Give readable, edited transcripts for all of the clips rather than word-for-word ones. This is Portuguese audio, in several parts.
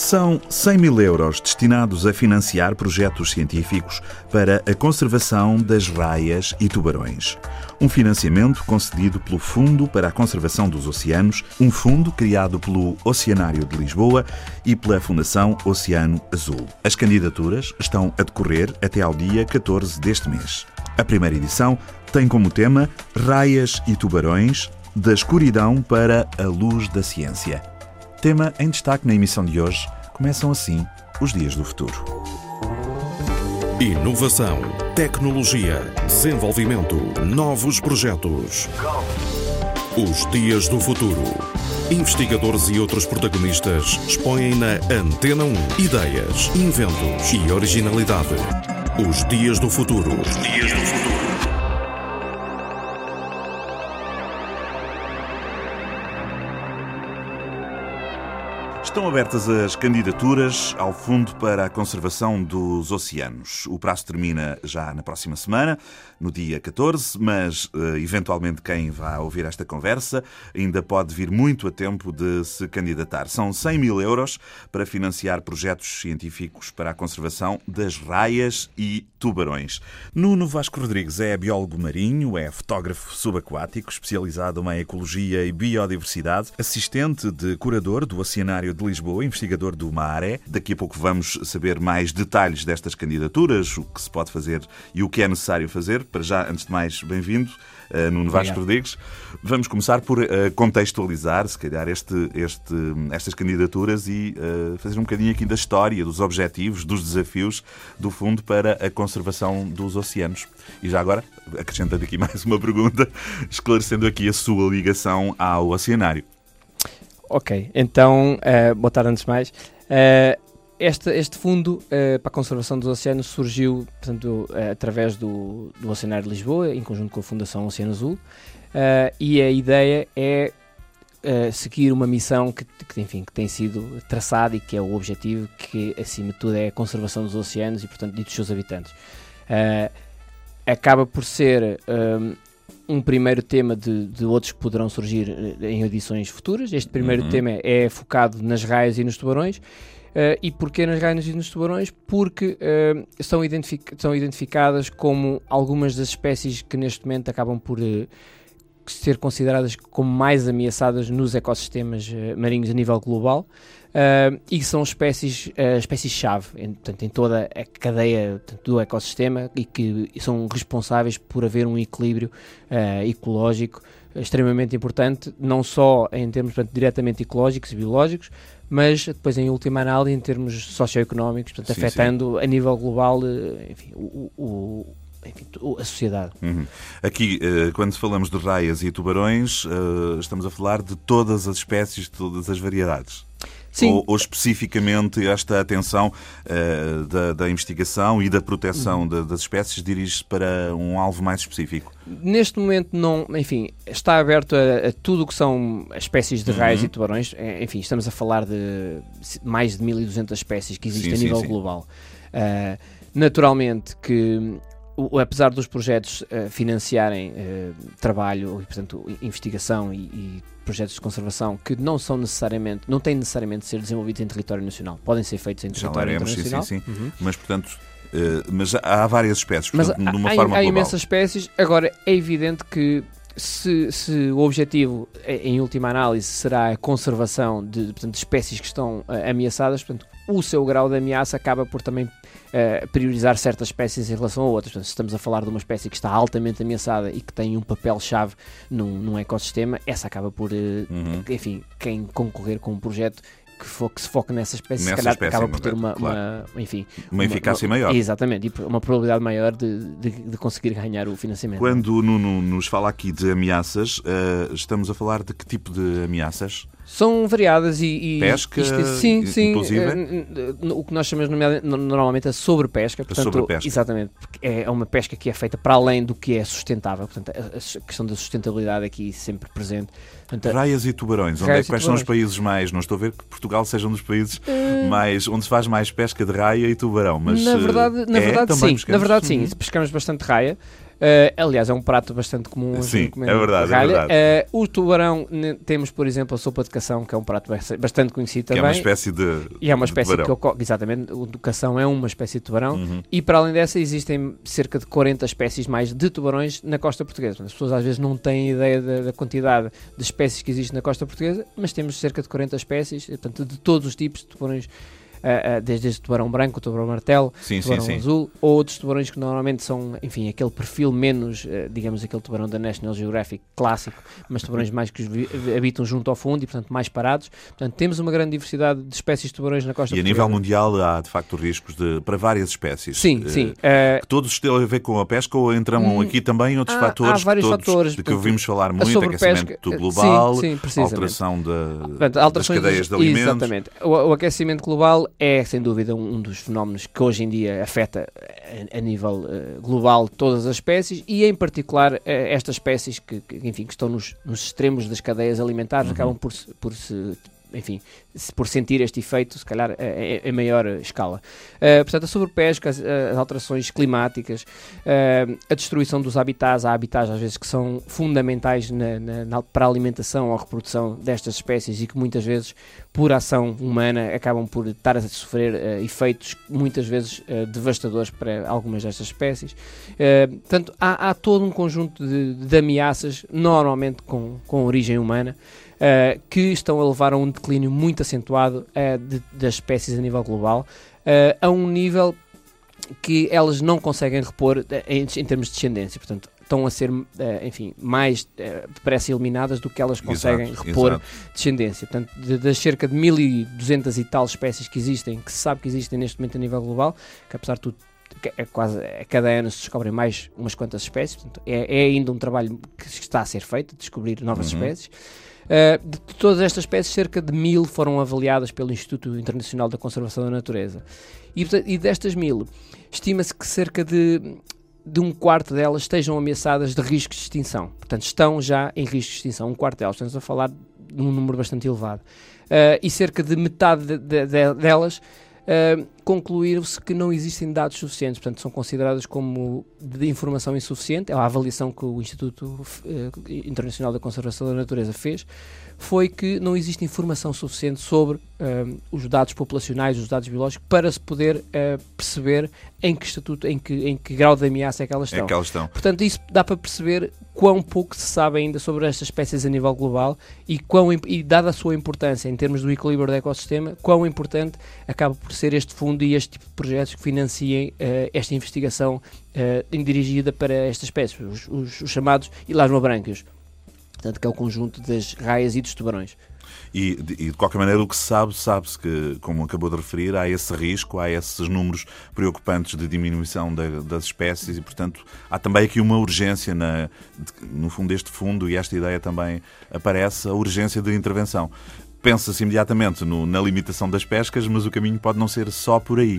São 100 mil euros destinados a financiar projetos científicos para a conservação das raias e tubarões. Um financiamento concedido pelo Fundo para a Conservação dos Oceanos, um fundo criado pelo Oceanário de Lisboa e pela Fundação Oceano Azul. As candidaturas estão a decorrer até ao dia 14 deste mês. A primeira edição tem como tema Raias e Tubarões, da escuridão para a luz da ciência. Tema em destaque na emissão de hoje. Começam assim os Dias do Futuro. Inovação, tecnologia, desenvolvimento, novos projetos. Os Dias do Futuro. Investigadores e outros protagonistas expõem na Antena 1 ideias, inventos e originalidade. Os Dias do Futuro. Os Dias do Futuro. Estão abertas as candidaturas ao Fundo para a Conservação dos Oceanos. O prazo termina já na próxima semana, no dia 14, mas eventualmente quem vai ouvir esta conversa ainda pode vir muito a tempo de se candidatar. São 100 mil euros para financiar projetos científicos para a conservação das raias e tubarões. Nuno Vasco Rodrigues é biólogo marinho, é fotógrafo subaquático, especializado em ecologia e biodiversidade, assistente de curador do Oceanário de Lisboa, investigador do MARE. Daqui a pouco vamos saber mais detalhes destas candidaturas, o que se pode fazer e o que é necessário fazer. Para já, antes de mais, bem-vindo, Nuno Vasco Rodrigues. Vamos começar por contextualizar, se calhar, estas candidaturas e fazer um bocadinho aqui da história, dos objetivos, dos desafios do Fundo para a Conservação dos Oceanos. E já agora, acrescentando aqui mais uma pergunta, esclarecendo aqui a sua ligação ao Oceanário. Ok, então, boa tarde antes de mais. Este fundo para a conservação dos oceanos surgiu, portanto, através do Oceanário de Lisboa, em conjunto com a Fundação Oceano Azul, e a ideia é seguir uma missão que tem sido traçada e que é o objetivo, que acima de tudo é a conservação dos oceanos e, portanto, dos seus habitantes. Acaba por ser um primeiro tema de outros que poderão surgir em edições futuras. Este primeiro tema é focado nas raias e nos tubarões. E porquê nas raias e nos tubarões? Porque são identificadas como algumas das espécies que neste momento acabam por ser consideradas como mais ameaçadas nos ecossistemas marinhos a nível global. E são espécies-chave em toda a cadeia do ecossistema e que são responsáveis por haver um equilíbrio ecológico extremamente importante, não só em termos diretamente ecológicos e biológicos, mas depois em última análise em termos socioeconómicos, afetando a nível global a sociedade. Aqui, quando falamos de raias e tubarões, estamos a falar de todas as espécies, de todas as variedades. Sim. Ou especificamente esta atenção da investigação e da proteção das espécies dirige-se para um alvo mais específico? Neste momento não, está aberto a tudo o que são espécies de raias e tubarões. Estamos a falar de mais de 1.200 espécies que existem a nível global. Naturalmente que apesar dos projetos financiarem trabalho, portanto, investigação e projetos de conservação que não têm necessariamente de ser desenvolvidos em território nacional, podem ser feitos em território internacional. Sim. Mas, portanto, mas há várias espécies, portanto, de uma forma global. Há imensas espécies. Agora, é evidente que se o objetivo, em última análise, será a conservação de espécies que estão ameaçadas, portanto, o seu grau de ameaça acaba por também priorizar certas espécies em relação a outras. Portanto, se estamos a falar de uma espécie que está altamente ameaçada e que tem um papel-chave num ecossistema, essa acaba por, quem concorrer com um projeto que se foca nessa espécie, se calhar acaba por ter uma eficácia maior. Exatamente, e uma probabilidade maior de conseguir ganhar o financiamento. Quando o Nuno nos fala aqui de ameaças, estamos a falar de que tipo de ameaças? São variadas e pesca, sim, inclusive? O que nós chamamos normalmente a sobrepesca. Portanto, sobrepesca. Exatamente, porque é uma pesca que é feita para além do que é sustentável. Portanto, a questão da sustentabilidade aqui sempre presente. Portanto, raias e tubarões. Quais são os países mais... Não estou a ver que Portugal seja um dos países onde se faz mais pesca de raia e tubarão, mas na verdade sim. Pescamos? Pescamos bastante raia. Aliás, é um prato bastante comum. Sim, é verdade. É verdade. O tubarão, temos, por exemplo, a sopa de cação, que é um prato bastante conhecido também. Que é uma espécie de E é uma espécie de tubarão. Exatamente, o cação é uma espécie de tubarão. E para além dessa, existem cerca de 40 espécies mais de tubarões na costa portuguesa. As pessoas às vezes não têm ideia da quantidade de espécies que existe na costa portuguesa, mas temos cerca de 40 espécies, portanto, de todos os tipos de tubarões. Desde este tubarão branco, o tubarão martelo, o tubarão azul, ou outros tubarões que normalmente são, enfim, aquele perfil menos, digamos, aquele tubarão da National Geographic clássico, mas tubarões mais que habitam junto ao fundo e, portanto, mais parados. Portanto, temos uma grande diversidade de espécies de tubarões na costa portuguesa. E a nível mundial há, de facto, riscos para várias espécies. Sim, sim. Que todos têm a ver com a pesca ou entram aqui também outros fatores? Há vários fatores. De que ouvimos falar muito, aquecimento global, alteração das cadeias de alimentos. Exatamente. O aquecimento global é, sem dúvida, um dos fenómenos que hoje em dia afeta a nível global todas as espécies e, em particular, estas espécies que estão nos extremos das cadeias alimentares acabam por sentir este efeito, se calhar, em maior escala. Portanto, a sobrepesca, as alterações climáticas, a destruição dos habitats, há habitats às vezes que são fundamentais para a alimentação ou a reprodução destas espécies e que muitas vezes, por ação humana, acabam por estar a sofrer efeitos muitas vezes devastadores para algumas destas espécies. Portanto, há todo um conjunto de ameaças, normalmente com origem humana, que estão a levar a um declínio muito acentuado das espécies a nível global, a um nível que elas não conseguem repor em termos de descendência. Portanto, estão a ser, mais depressa eliminadas do que elas conseguem repor descendência. Portanto, das cerca de 1.200 e tal espécies que existem, que se sabe que existem neste momento a nível global, que apesar de tudo, quase a cada ano se descobrem mais umas quantas espécies. Portanto, é ainda um trabalho que está a ser feito, de descobrir novas espécies. De todas estas espécies, cerca de 1.000 foram avaliadas pelo Instituto Internacional da Conservação da Natureza. E destas 1.000, estima-se que cerca de um quarto delas estejam ameaçadas de riscos de extinção. Portanto, estão já em risco de extinção. Um quarto delas. Estamos a falar de um número bastante elevado. E cerca de metade delas concluiu-se que não existem dados suficientes, portanto são consideradas como de informação insuficiente. A avaliação que o Instituto Internacional da Conservação da Natureza fez foi que não existe informação suficiente sobre os dados populacionais, os dados biológicos, para se poder perceber em que estatuto, em que grau de ameaça é que elas estão. Portanto, isso dá para perceber quão pouco se sabe ainda sobre estas espécies a nível global e dada a sua importância em termos do equilíbrio do ecossistema, quão importante acaba por ser este fundo e este tipo de projetos que financiem esta investigação dirigida para estas espécies, os chamados elasmobranquios. Portanto, que é o conjunto das raias e dos tubarões. E de qualquer maneira, o que sabe-se que, como acabou de referir, há esse risco, há esses números preocupantes de diminuição das espécies e, portanto, há também aqui uma urgência, no fundo, deste fundo, e esta ideia também aparece, a urgência de intervenção. Pensa-se imediatamente na limitação das pescas, mas o caminho pode não ser só por aí.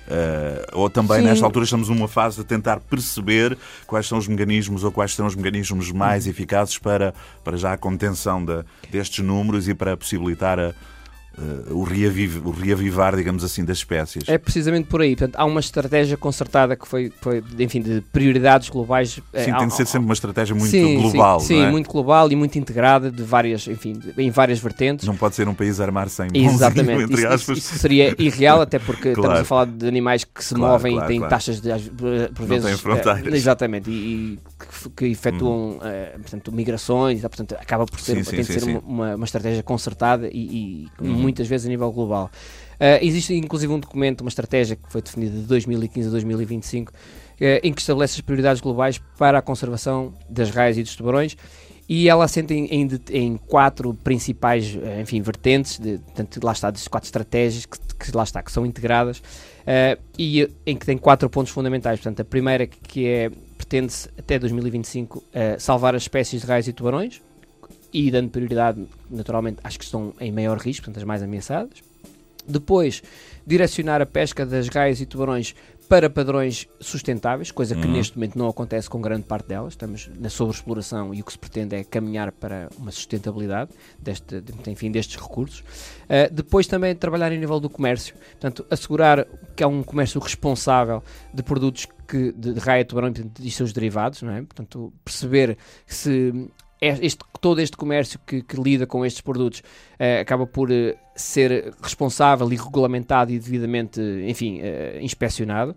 Ou também, sim, nesta altura estamos numa fase de tentar perceber quais são os mecanismos ou quais são os mecanismos mais eficazes para já a contenção destes números e para possibilitar o reavivar, digamos assim, das espécies. É precisamente por aí. Portanto, há uma estratégia concertada que foi enfim, de prioridades globais. Sim, tem de ser sempre uma estratégia muito global. Sim, não é? Muito global e muito integrada em várias vertentes. Não pode ser um país armar sem Exatamente. entre aspas. Isso seria irreal, até porque estamos a falar de animais que se movem e têm taxas por vezes... Não têm fronteiras. Exatamente. E que efetuam portanto, migrações. Portanto, acaba por ser, tem de ser uma estratégia concertada e muitas vezes a nível global. Existe inclusive um documento, uma estratégia que foi definida de 2015 a 2025, em que estabelece as prioridades globais para a conservação das raias e dos tubarões, e ela assenta em 4 principais vertentes, portanto, lá está, das 4 estratégias que são integradas, e em que tem 4 pontos fundamentais. Portanto, a primeira pretende-se até 2025 salvar as espécies de raias e tubarões, e dando prioridade, naturalmente, às que estão em maior risco, portanto, as mais ameaçadas. Depois, direcionar a pesca das raias e tubarões para padrões sustentáveis, coisa que neste momento não acontece com grande parte delas. Estamos na sobreexploração e o que se pretende é caminhar para uma sustentabilidade destes recursos. Depois também trabalhar em nível do comércio, portanto, assegurar que há um comércio responsável de produtos de raia de tubarão e seus derivados, não é? Portanto, perceber se todo este comércio que lida com estes produtos acaba por ser responsável e regulamentado e devidamente, enfim, inspecionado.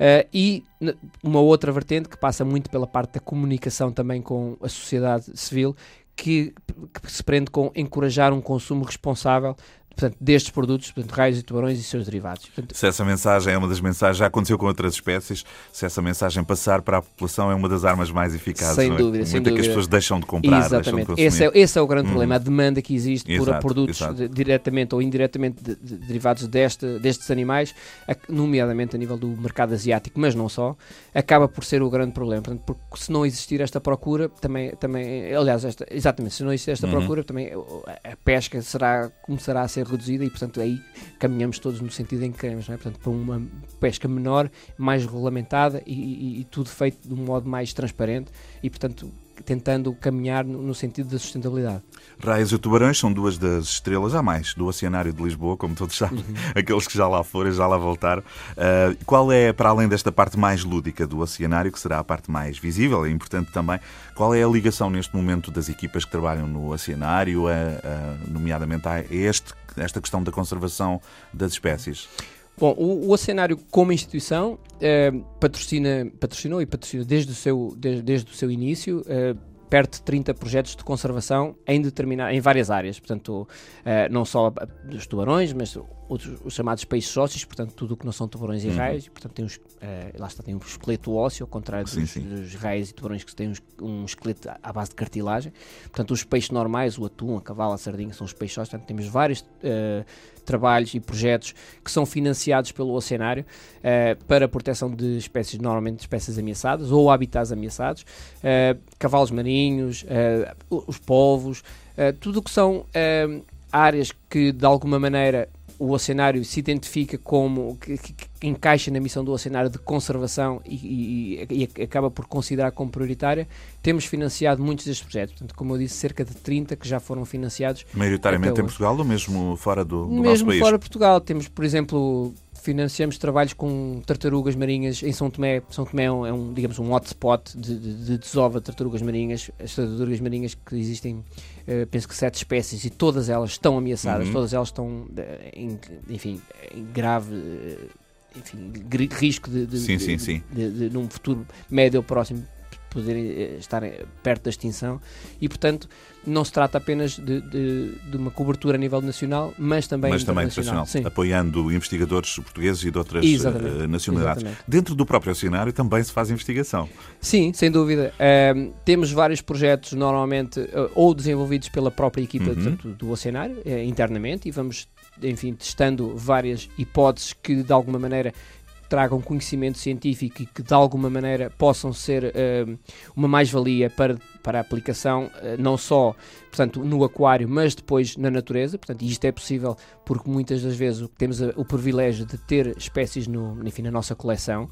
E uma outra vertente que passa muito pela parte da comunicação também com a sociedade civil, que se prende com encorajar um consumo responsável, portanto, destes produtos, portanto, raios e tubarões e seus derivados. Portanto, se essa mensagem é uma das mensagens, já aconteceu com outras espécies, se essa mensagem passar para a população é uma das armas mais eficazes. Sem dúvida, sem dúvida. Que as pessoas deixam de comprar, exatamente. Deixam de consumir. Esse é o grande problema, a demanda que existe por produtos diretamente ou indiretamente derivados destes animais, nomeadamente a nível do mercado asiático, mas não só, acaba por ser o grande problema. Portanto, porque se não existir esta procura, também aliás, exatamente, se não existir esta procura, também a pesca começará a ser reduzida e, portanto, aí caminhamos todos no sentido em que queremos, não é? Portanto, para uma pesca menor, mais regulamentada e tudo feito de um modo mais transparente e, portanto, tentando caminhar no sentido da sustentabilidade. Raios e tubarões são duas das estrelas, há mais, do Oceanário de Lisboa, como todos sabem, aqueles que já lá foram e já lá voltaram. Qual é, para além desta parte mais lúdica do Oceanário, que será a parte mais visível e importante também, qual é a ligação neste momento das equipas que trabalham no Oceanário, nomeadamente a esta questão da conservação das espécies? Bom, o Oceanário como instituição patrocinou e patrocina desde o seu início perto de 30 projetos de conservação em várias áreas, portanto, não só dos tubarões, mas os chamados peixes ósseos, portanto, tudo o que não são tubarões e raios, e, portanto, tem um esqueleto ósseo, ao contrário dos raios e tubarões que têm um esqueleto à base de cartilagem. Portanto, os peixes normais, o atum, a cavala, a sardinha, são os peixes ósseos. Portanto, temos vários trabalhos e projetos que são financiados pelo Oceanário para a proteção de espécies, normalmente de espécies ameaçadas ou habitats ameaçados, cavalos marinhos, os polvos, tudo o que são áreas que, de alguma maneira, o Oceanário se identifica como que encaixa na missão do Oceanário de conservação e acaba por considerar como prioritária. Temos financiado muitos destes projetos, portanto, como eu disse, cerca de 30 que já foram financiados. Maioritariamente em Portugal ou mesmo fora do nosso país? Mesmo fora de Portugal. Temos, por exemplo, financiamos trabalhos com tartarugas marinhas em São Tomé. São Tomé é um hotspot de desova de tartarugas marinhas. As tartarugas marinhas que existem, penso que 7 espécies, e todas elas estão ameaçadas, todas elas estão em grave risco de num futuro médio ou próximo poderem estar perto da extinção, e, portanto, não se trata apenas de uma cobertura a nível nacional, mas também internacional. Apoiando investigadores portugueses e de outras nacionalidades. Exatamente. Dentro do próprio Oceanário também se faz investigação. Sim, sem dúvida. Temos vários projetos, normalmente, ou desenvolvidos pela própria equipa do Oceanário, internamente, e vamos, enfim, testando várias hipóteses que, de alguma maneira, tragam conhecimento científico e que, de alguma maneira, possam ser uma mais-valia para a aplicação, não só, portanto, no aquário, mas depois na natureza. Portanto, isto é possível porque muitas das vezes temos o privilégio de ter espécies na nossa coleção,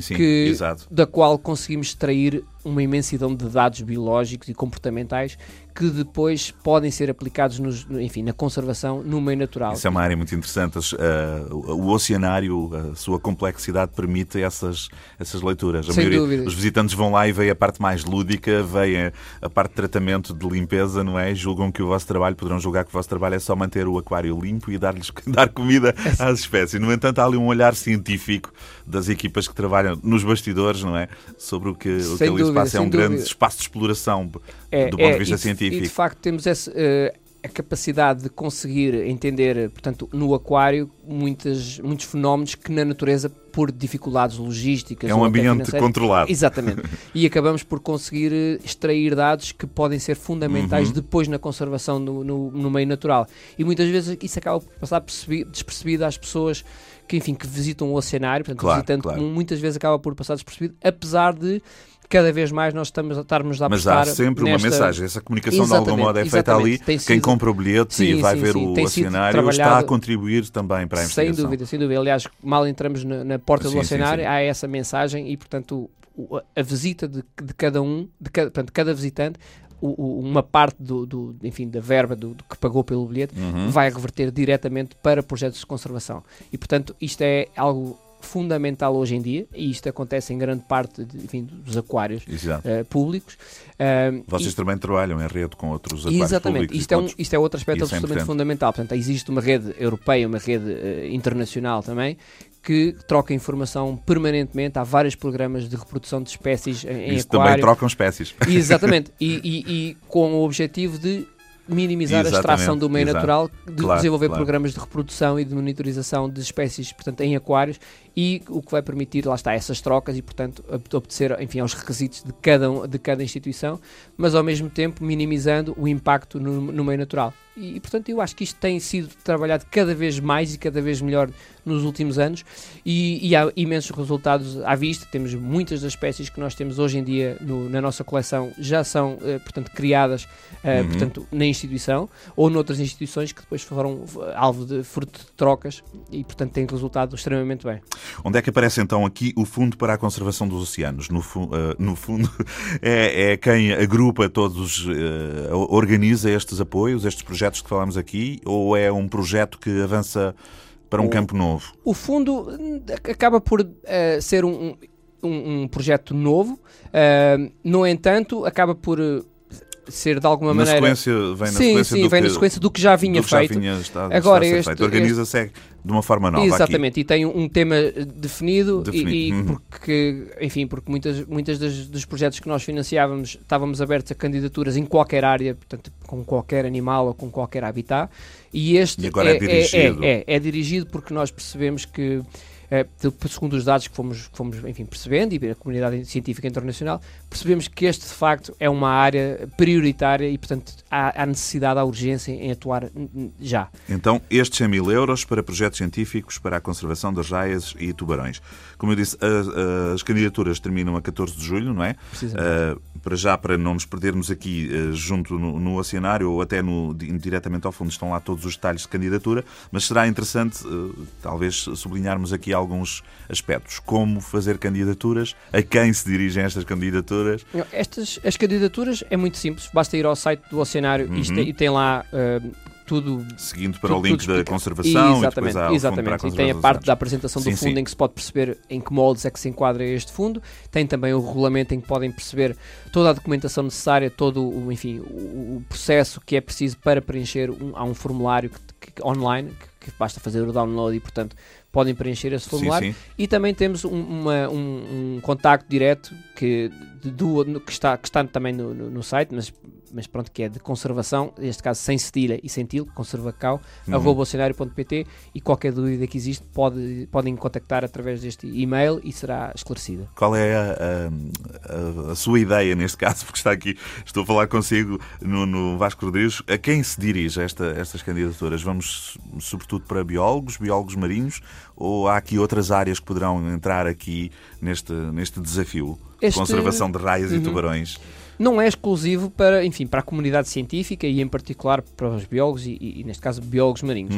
da qual conseguimos extrair uma imensidão de dados biológicos e comportamentais que depois podem ser aplicados na conservação no meio natural. Isso é uma área muito interessante. O Oceanário, a sua complexidade permite essas leituras. Sem dúvida. Os visitantes vão lá e veem a parte mais lúdica, veem a parte de tratamento, de limpeza, não é? Poderão julgar que o vosso trabalho é só manter o aquário limpo e dar comida às espécies. No entanto, há ali um olhar científico das equipas que trabalham nos bastidores, não é? Sobre o que ali se passa. É um grande espaço de exploração do ponto de vista científico. E, de facto, temos a capacidade de conseguir entender, portanto, no aquário, muitos fenómenos que na natureza, por dificuldades logísticas... É um ambiente controlado. Exatamente. E acabamos por conseguir extrair dados que podem ser fundamentais depois na conservação no meio natural. E muitas vezes isso acaba por passar despercebido às pessoas que visitam o Oceanário. Portanto, muitas vezes acaba por passar despercebido, apesar de cada vez mais nós estarmos a apostar. Mas há sempre uma mensagem. Essa comunicação, de algum modo, é feita ali. Quem compra o bilhete e vai ver o Oceanário está a contribuir também para a investigação. Sem dúvida. Aliás, mal entramos na porta do Oceanário, há essa mensagem e, portanto, a visita de cada visitante, uma parte da verba que pagou pelo bilhete vai reverter diretamente para projetos de conservação. E, portanto, isto é algo fundamental hoje em dia, e isto acontece em grande parte dos aquários públicos. Vocês também trabalham em rede com outros aquários exatamente, públicos. Isto é outro aspecto Isso absolutamente é fundamental. Portanto, existe uma rede europeia, uma rede internacional também, que troca informação permanentemente. Há vários programas de reprodução de espécies em Isso aquário. Também trocam espécies. Exatamente, e com o objetivo de minimizar a extração do meio natural, de desenvolver programas de reprodução e de monitorização de espécies, portanto, em aquários, e o que vai permitir, lá está, essas trocas e, portanto, obedecer, enfim, aos requisitos de cada instituição, mas ao mesmo tempo minimizando o impacto no meio natural. E, portanto, eu acho que isto tem sido trabalhado cada vez mais e cada vez melhor nos últimos anos, e há imensos resultados à vista. Temos muitas das espécies que nós temos hoje em dia na nossa coleção já são, portanto, criadas portanto, na instituição ou noutras instituições que depois foram alvo de fruto de trocas e, portanto, têm resultado extremamente bem. Onde é que aparece então aqui o Fundo para a Conservação dos Oceanos? No fundo, é quem agrupa todos, organiza estes apoios, estes projetos que falamos aqui, ou é um projeto que avança para um campo novo? O fundo acaba por ser um projeto novo, no entanto, acaba por ser de alguma maneira... Vem na sequência do que já vinha feito. Agora, organiza-se de uma forma nova. Exatamente, e tem um tema definido. Porque muitas dos projetos que nós financiávamos estávamos abertos a candidaturas em qualquer área, portanto, com qualquer animal ou com qualquer habitat, e este agora é dirigido porque nós percebemos que, segundo os dados que fomos percebendo, e a comunidade científica internacional, percebemos que este, de facto, é uma área prioritária e, portanto, há necessidade, há urgência em atuar já. Então, estes 100 mil euros para projetos científicos para a conservação das raias e tubarões. Como eu disse, as candidaturas terminam a 14 de julho, não é? Para não nos perdermos aqui junto no oceanário ou até diretamente ao fundo, estão lá todos os detalhes de candidatura, mas será interessante, talvez, sublinharmos aqui alguns aspectos. Como fazer candidaturas, a quem se dirigem estas candidaturas? As candidaturas é muito simples, basta ir ao site do oceanário e tem lá tudo... Seguindo para o link da conservação. Exatamente, e depois há o fundo para a conservação. E tem a parte da apresentação do fundo em que se pode perceber em que moldes é que se enquadra este fundo. Tem também o regulamento em que podem perceber toda a documentação necessária, todo o processo que é preciso para preencher. Há um formulário online que basta fazer o download e, portanto, podem preencher esse formulário. E também temos um contacto direto que está também no site, mas pronto, que é de conservação, neste caso sem cedilha e sem tilde, conservacau, @oceanario.pt, e qualquer dúvida que existe podem contactar através deste e-mail e será esclarecida. Qual é a sua ideia neste caso? Porque estou a falar consigo no Vasco Rodrigues. A quem se dirige estas candidaturas? Vamos sobretudo para biólogos marinhos, ou há aqui outras áreas que poderão entrar aqui neste desafio de conservação de raias e tubarões? Não é exclusivo para a comunidade científica e, em particular, para os biólogos e neste caso, biólogos marinhos.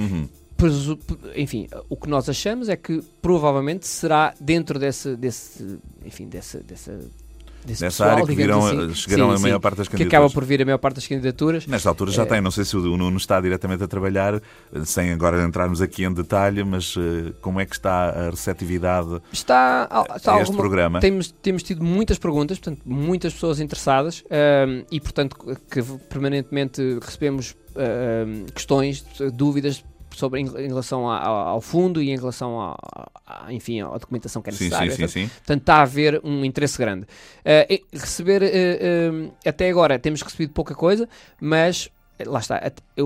O que nós achamos é que provavelmente será dentro dessa pessoal, área que chegarão a maior parte das candidaturas. Que acaba por vir a maior parte das candidaturas. Nesta altura já tem, não sei se o Nuno está diretamente a trabalhar, sem agora entrarmos aqui em detalhe, mas como é que está a receptividade a este programa? Temos tido muitas perguntas, portanto, muitas pessoas interessadas, e, portanto, que permanentemente recebemos questões, dúvidas em relação ao fundo e em relação à documentação que é necessária. Sim. Portanto, está a haver um interesse grande. Até agora temos recebido pouca coisa, mas lá está,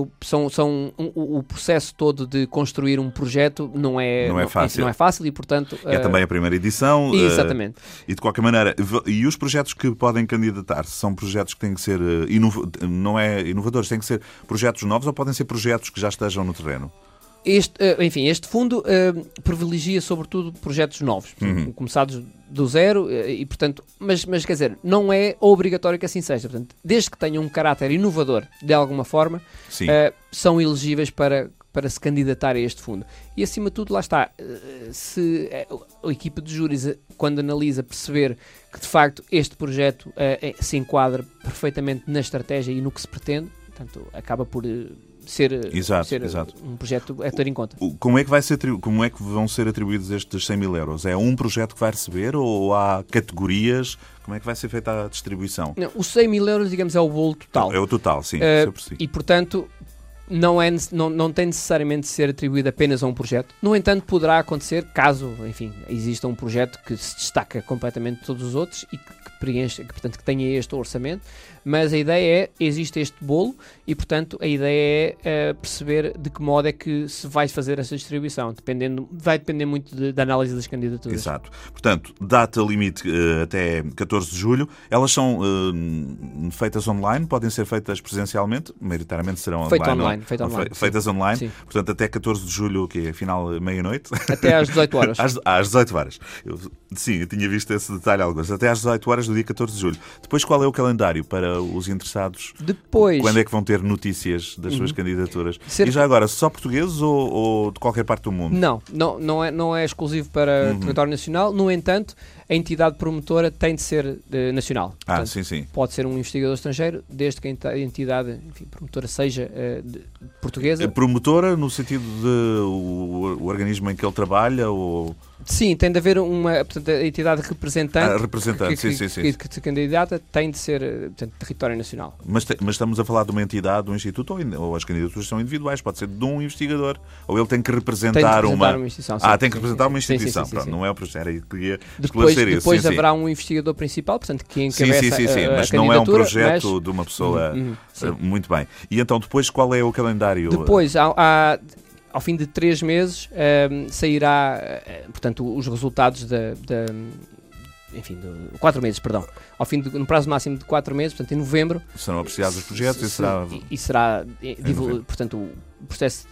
o processo todo de construir um projeto não é fácil e, portanto... É também a primeira edição. Exatamente. E de qualquer maneira, e os projetos que podem candidatar-se são projetos que têm que ser não é inovadores, têm que ser projetos novos ou podem ser projetos que já estejam no terreno? Este fundo privilegia sobretudo projetos novos, começados do zero, e, portanto, mas quer dizer, não é obrigatório que assim seja. Portanto, desde que tenham um caráter inovador de alguma forma, são elegíveis para se candidatar a este fundo. E, acima de tudo, lá está, se a equipa de júris, quando analisa, perceber que de facto este projeto se enquadra perfeitamente na estratégia e no que se pretende, portanto, acaba por ser Exato. um projeto a ter em conta. Como é que vão ser atribuídos estes 100 mil euros? É um projeto que vai receber ou há categorias? Como é que vai ser feita a distribuição? Não, os 100 mil euros, digamos, é o bolo total. É o total, sim. Eu percebi. E, portanto, não tem necessariamente de ser atribuído apenas a um projeto. No entanto, poderá acontecer caso, enfim, exista um projeto que se destaca completamente de todos os outros e que preencha, portanto, que tenha este orçamento, mas a ideia é, existe este bolo e, portanto, a ideia é perceber de que modo é que se vai fazer essa distribuição, vai depender muito da análise das candidaturas. Exato. Portanto, data limite até 14 de julho. Elas são feitas online, podem ser feitas presencialmente, maioritariamente serão feitas online. Sim. Portanto, até 14 de julho, que é final meia-noite. Até às 18 horas. Às 18 horas. Eu tinha visto esse detalhe alguns. Até às 18 horas do dia 14 de julho. Depois, qual é o calendário para os interessados? Depois... Quando é que vão ter notícias das suas candidaturas? E já agora, só portugueses ou de qualquer parte do mundo? Não é exclusivo para o território nacional. No entanto, a entidade promotora tem de ser nacional. Portanto, sim. Pode ser um investigador estrangeiro, desde que a entidade promotora seja portuguesa. Promotora no sentido de o organismo em que ele trabalha? Ou... Sim, tem de haver portanto, a entidade representante, sim. que se candidata tem de ser território nacional. Mas estamos a falar de uma entidade, um instituto, ou as candidaturas são individuais, pode ser de um investigador, ou ele tem que representar uma instituição. Tem que representar uma instituição. Sim. Pronto, não é o processo, era aí que queria esclarecer isso. Depois haverá um investigador principal, portanto, que encabeça mas não é um projeto de uma pessoa. Muito bem. E então, depois, qual é o calendário? Depois, ao fim de 3 meses, sairá, portanto, os resultados enfim, 4 meses, perdão. No prazo máximo de 4 meses, portanto, em novembro... Serão apreciados os projetos e será portanto, o processo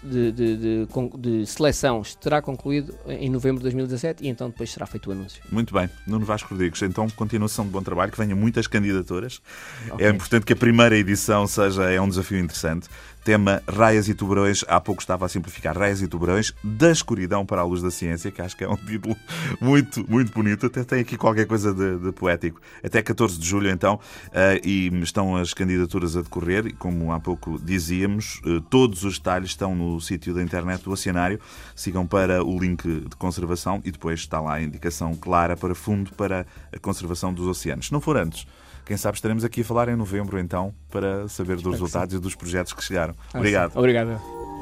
de seleção estará concluído em novembro de 2017 e então depois será feito o anúncio. Muito bem. Nuno Vasco Rodrigues, então, continuação de bom trabalho, que venham muitas candidaturas. Okay. É importante que a primeira edição é um desafio interessante. Tema Raias e Tubarões, há pouco estava a simplificar, Raias e Tubarões, da escuridão para a luz da ciência, que acho que é um título muito, muito bonito, até tem aqui qualquer coisa de poético. Até 14 de julho, então, e estão as candidaturas a decorrer, e como há pouco dizíamos, todos os detalhes estão no sítio da internet do Oceanário. Sigam para o link de conservação e depois está lá a indicação clara para fundo para a conservação dos oceanos. Se não for antes, quem sabe estaremos aqui a falar em novembro, então, para saber dos resultados e dos projetos que chegaram. Obrigado. Obrigado.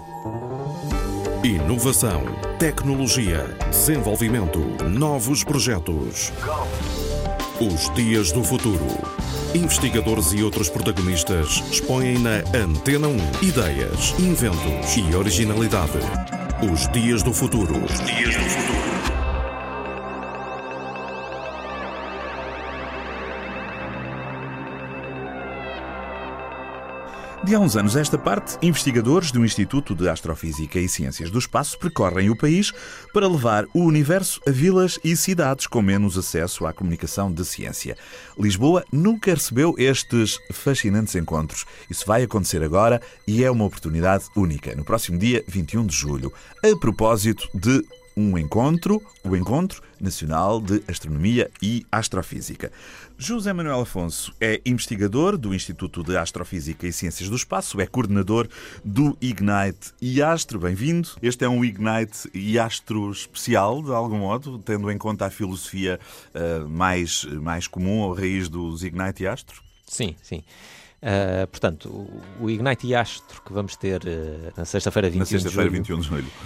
Inovação, tecnologia, desenvolvimento, novos projetos. Os Dias do Futuro. Investigadores e outros protagonistas expõem na Antena 1 ideias, inventos e originalidade. Os Dias do Futuro. Os Dias do Futuro. De há uns anos a esta parte, investigadores do Instituto de Astrofísica e Ciências do Espaço percorrem o país para levar o universo a vilas e cidades com menos acesso à comunicação de ciência. Lisboa nunca recebeu estes fascinantes encontros. Isso vai acontecer agora e é uma oportunidade única, no próximo dia 21 de julho, a propósito de o Encontro Nacional de Astronomia e Astrofísica. José Manuel Afonso é investigador do Instituto de Astrofísica e Ciências do Espaço, é coordenador do Ignite IASTRO. Bem-vindo. Este é um Ignite IASTRO especial, de algum modo, tendo em conta a filosofia mais comum, a raiz dos Ignite IASTRO? Sim. Portanto, o Ignite IASTRO que vamos ter na sexta-feira 21 de julho,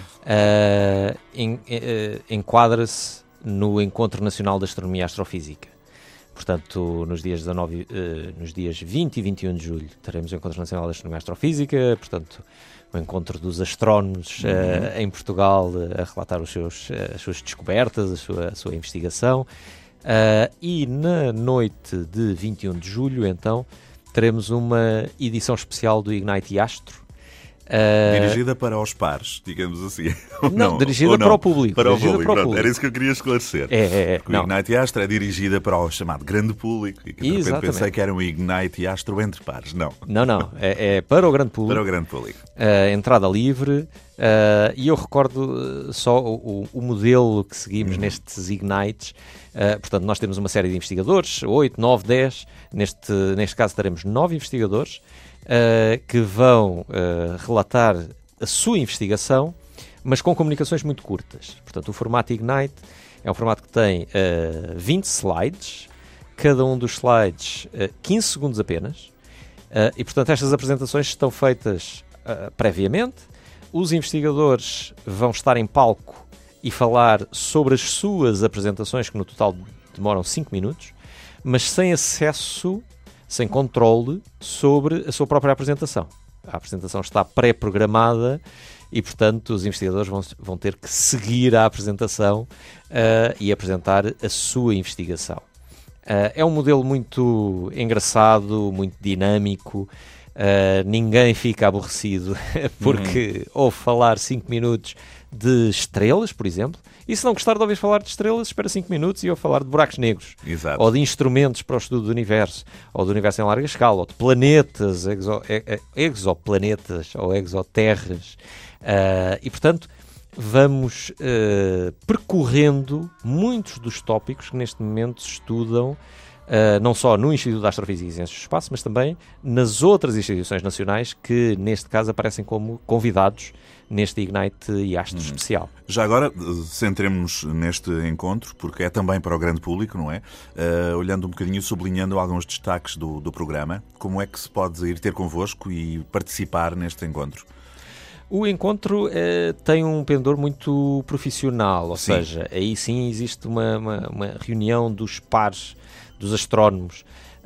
enquadra-se no Encontro Nacional de Astronomia e Astrofísica. Portanto, nos dias 20 e 21 de julho teremos o Encontro Nacional de Astronomia e Astrofísica, portanto, o encontro dos astrónomos em Portugal a relatar as suas descobertas, a sua investigação. E na noite de 21 de julho, então, teremos uma edição especial do Ignite IASTRO. Dirigida para os pares, digamos assim. Dirigida para o público. Para o público. Era isso que eu queria esclarecer. Porque o Ignite IASTRO é dirigida para o chamado grande público. E que de repente pensei que era um Ignite IASTRO entre pares. Não. É para o grande público. Para o grande público. Entrada livre. E eu recordo só o modelo que seguimos nestes Ignites. Portanto, nós temos uma série de investigadores, 8, 9, 10. Neste caso teremos 9 investigadores. que vão relatar a sua investigação, mas com comunicações muito curtas. Portanto, o formato Ignite é um formato que tem 20 slides, cada um dos slides 15 segundos apenas, e portanto estas apresentações estão feitas previamente. Os investigadores vão estar em palco e falar sobre as suas apresentações, que no total demoram 5 minutos, mas sem acesso, sem controle sobre a sua própria apresentação. A apresentação está pré-programada e, portanto, os investigadores vão ter que seguir a apresentação e apresentar a sua investigação. É um modelo muito engraçado, muito dinâmico. Ninguém fica aborrecido porque ouve falar 5 minutos de estrelas, por exemplo, e se não gostar de ouvir falar de estrelas, espera 5 minutos e ouve falar de buracos negros. Exato. Ou de instrumentos para o estudo do universo, ou do universo em larga escala, ou de planetas, exoplanetas ou exoterras. E, portanto, vamos percorrendo muitos dos tópicos que neste momento se estudam não só no Instituto de Astrofísica e Ciências do Espaço, mas também nas outras instituições nacionais que, neste caso, aparecem como convidados neste Ignite e Astro especial. Já agora, centremos-nos neste encontro, porque é também para o grande público, não é? Olhando um bocadinho, sublinhando alguns destaques do programa, como é que se pode ir ter convosco e participar neste encontro? O encontro tem um pendor muito profissional, ou seja, aí sim existe uma reunião dos pares, dos astrónomos.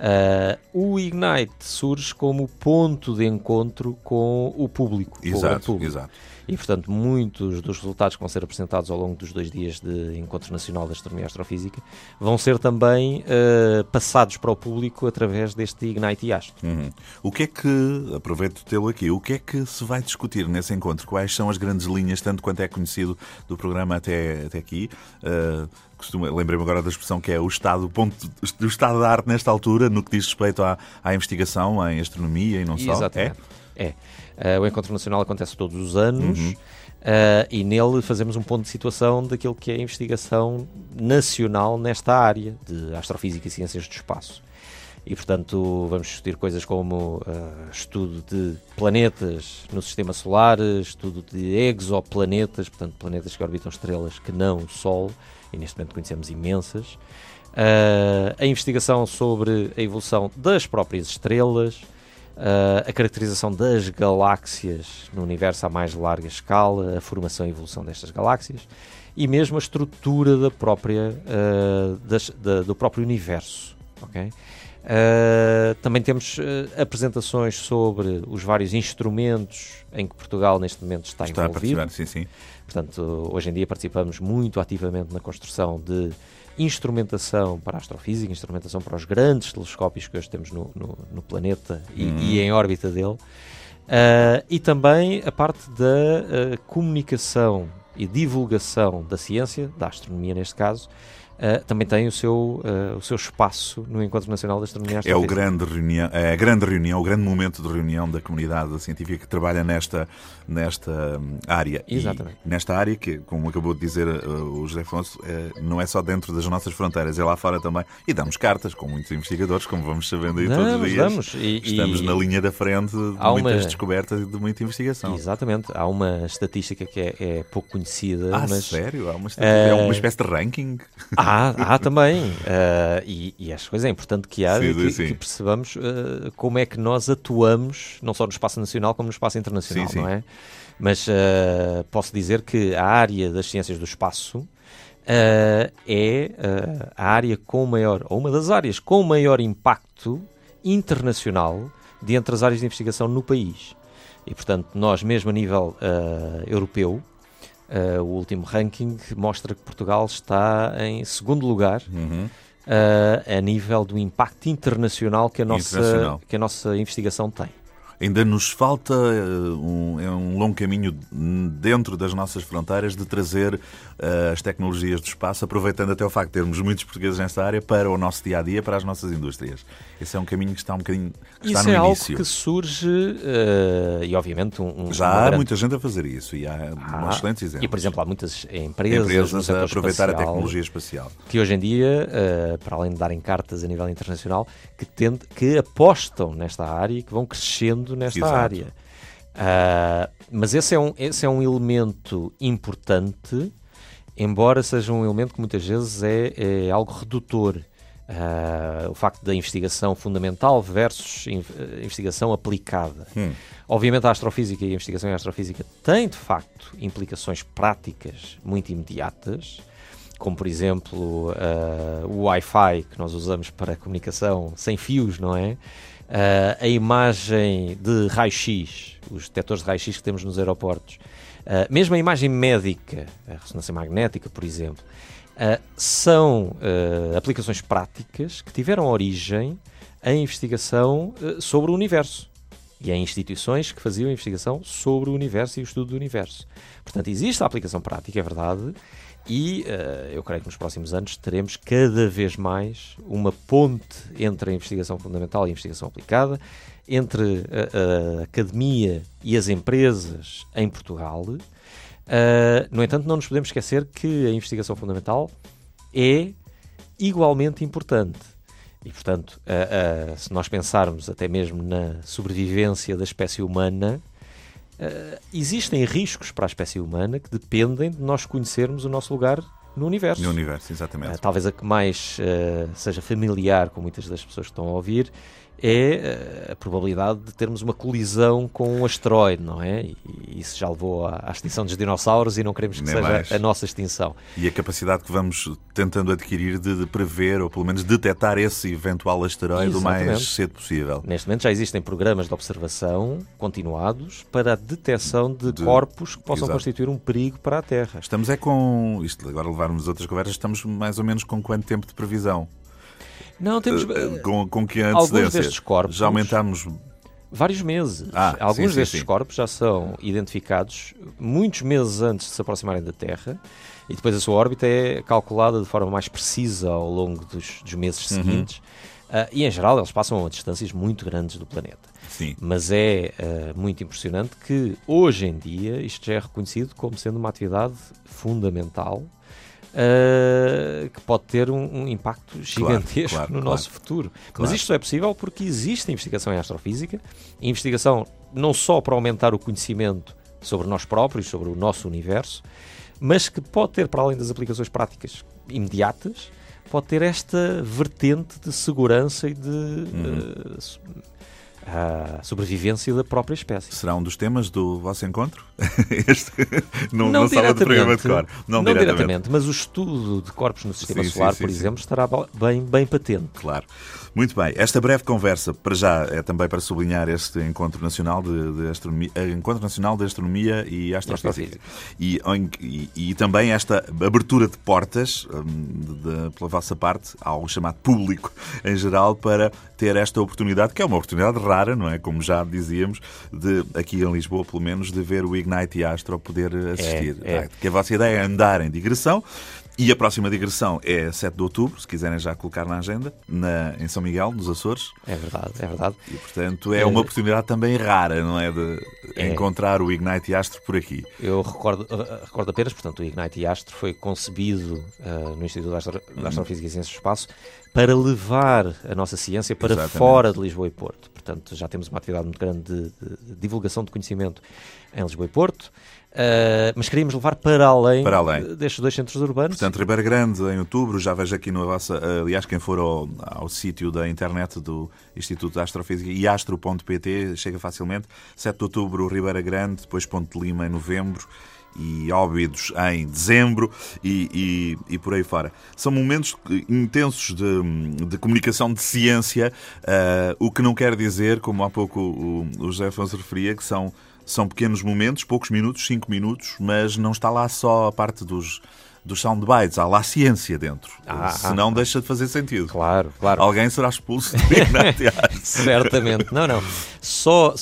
O Ignite surge como ponto de encontro com o público. Exato. E, portanto, muitos dos resultados que vão ser apresentados ao longo dos 2 dias de Encontro Nacional de Astronomia e Astrofísica vão ser também passados para o público através deste Ignite e Astro. O que é que, aproveito de tê-lo aqui, o que é que se vai discutir nesse encontro? Quais são as grandes linhas, tanto quanto é conhecido do programa até aqui? Lembrei-me agora da expressão que é o estado da arte nesta altura, no que diz respeito à investigação em astronomia e não só. Exatamente. O Encontro Nacional acontece todos os anos e nele fazemos um ponto de situação daquilo que é a investigação nacional nesta área de Astrofísica e Ciências do Espaço. E, portanto, vamos discutir coisas como estudo de planetas no Sistema Solar, estudo de exoplanetas, portanto, planetas que orbitam estrelas que não o Sol, e neste momento conhecemos imensas. A investigação sobre a evolução das próprias estrelas, a caracterização das galáxias no universo à mais larga escala, a formação e evolução destas galáxias, e mesmo a estrutura do próprio universo. Okay? Também temos apresentações sobre os vários instrumentos em que Portugal neste momento está envolvido. A participar, sim. Portanto, hoje em dia participamos muito ativamente na construção de instrumentação para a astrofísica, instrumentação para os grandes telescópios que hoje temos no planeta e em órbita dele, e também a parte da comunicação e divulgação da ciência, da astronomia neste caso, também tem o seu espaço no Encontro Nacional de Astronomia e Astrofísica. É a grande reunião, o grande momento de reunião da comunidade científica que trabalha nesta área. Exatamente. E nesta área que, como acabou de dizer o José Afonso, não é só dentro das nossas fronteiras, é lá fora também. E damos cartas com muitos investigadores, como vamos sabendo aí todos os dias. Estamos na linha da frente de muitas descobertas e de muita investigação. Exatamente. Há uma estatística que é pouco conhecida. Mas sério? Há uma estatística? É uma espécie de ranking? Há também, e as coisas é importante que haja, que percebamos como é que nós atuamos, não só no espaço nacional como no espaço internacional, não é? Mas posso dizer que a área das ciências do espaço é a área com maior, ou uma das áreas com maior impacto internacional dentre as áreas de investigação no país. E, portanto, nós mesmo a nível europeu, o último ranking mostra que Portugal está em segundo lugar a nível do impacto internacional que a nossa investigação tem. Ainda nos falta um longo caminho dentro das nossas fronteiras de trazer as tecnologias do espaço, aproveitando até o facto de termos muitos portugueses nesta área para o nosso dia-a-dia, para as nossas indústrias. Esse é um caminho que está um bocadinho que está isso no é início. Algo que surge e obviamente já há muita gente a fazer isso e há excelentes exemplos. E por exemplo há muitas empresas a aproveitar espacial, a tecnologia espacial que hoje em dia, para além de darem cartas a nível internacional, que apostam nesta área e que vão crescendo nesta Exato. área. Mas esse é um elemento importante, embora seja um elemento que muitas vezes é algo redutor. O facto da investigação fundamental versus investigação aplicada. Obviamente a astrofísica e a investigação em astrofísica têm de facto implicações práticas muito imediatas, como por exemplo o Wi-Fi que nós usamos para a comunicação sem fios, não é? A imagem de raio-x, os detectores de raio-x que temos nos aeroportos, mesmo a imagem médica, a ressonância magnética, por exemplo, são aplicações práticas que tiveram origem em investigação sobre o universo e em instituições que faziam investigação sobre o universo e o estudo do universo. Portanto, existe a aplicação prática, é verdade, e eu creio que nos próximos anos teremos cada vez mais uma ponte entre a investigação fundamental e a investigação aplicada, entre a academia e as empresas em Portugal. No entanto, não nos podemos esquecer que a investigação fundamental é igualmente importante. E, portanto, se nós pensarmos até mesmo na sobrevivência da espécie humana, existem riscos para a espécie humana que dependem de nós conhecermos o nosso lugar no universo. No universo, exatamente. Talvez a que mais seja familiar com muitas das pessoas que estão a ouvir é a probabilidade de termos uma colisão com um asteroide, não é? E isso já levou à extinção dos dinossauros e não queremos que nem seja mais. A nossa extinção. E a capacidade que vamos tentando adquirir de prever, ou pelo menos detectar esse eventual asteroide o mais cedo possível. Neste momento já existem programas de observação continuados para a detecção de corpos que possam constituir um perigo para a Terra. Estamos com... Isto agora levarmos outras conversas, estamos mais ou menos com quanto tempo de previsão? Não, temos com que antecedência? Alguns destes corpos já aumentámos vários meses. Alguns destes corpos já são identificados muitos meses antes de se aproximarem da Terra e depois a sua órbita é calculada de forma mais precisa ao longo dos meses seguintes. E em geral eles passam a distâncias muito grandes do planeta. Sim. Mas é muito impressionante que hoje em dia isto já é reconhecido como sendo uma atividade fundamental que pode ter um impacto gigantesco no nosso futuro. Mas isto é possível porque existe investigação em astrofísica, investigação não só para aumentar o conhecimento sobre nós próprios, sobre o nosso universo, mas que pode ter, para além das aplicações práticas imediatas, pode ter esta vertente de segurança e de a sobrevivência da própria espécie. Será um dos temas do vosso encontro? Não sala de programa de cor. Não diretamente, mas o estudo de corpos no sistema solar, por exemplo, estará bem patente. Claro. Muito bem. Esta breve conversa, para já, é também para sublinhar este Encontro Nacional de Astronomia, Encontro Nacional de Astronomia e Astrofísica. E também esta abertura de portas pela vossa parte ao chamado público em geral para ter esta oportunidade, que é uma oportunidade rara, não é? Como já dizíamos, aqui em Lisboa, pelo menos, de ver o Ignite e Astro poder assistir. Que a vossa ideia é andar em digressão. E a próxima digressão é 7 de outubro, se quiserem já colocar na agenda, em São Miguel, nos Açores. É verdade. E, portanto, é uma oportunidade também rara, não é? De encontrar o Ignite e Astro por aqui. Eu recordo apenas, portanto, o Ignite e Astro foi concebido no Instituto de Astrofísica e Ciências do Espaço para levar a nossa ciência para fora de Lisboa e Porto. Portanto, já temos uma atividade muito grande de divulgação de conhecimento em Lisboa e Porto. Mas queríamos levar para além destes dois centros urbanos. Portanto, Ribeira Grande, em outubro, já vejo aqui no vossa... Aliás, quem for ao sítio da internet do Instituto de Astrofísica, iastro.pt, chega facilmente. 7 de outubro, Ribeira Grande, depois Ponte de Lima, em novembro, e Óbidos em dezembro e por aí fora. São momentos intensos de comunicação de ciência, o que não quer dizer, como há pouco o José Afonso referia, que são pequenos momentos, poucos minutos, 5 minutos, mas não está lá só a parte dos soundbites. Há lá ciência dentro. Senão deixa de fazer sentido. Claro. Alguém será expulso do Ignite Astro. Certamente. Não. Só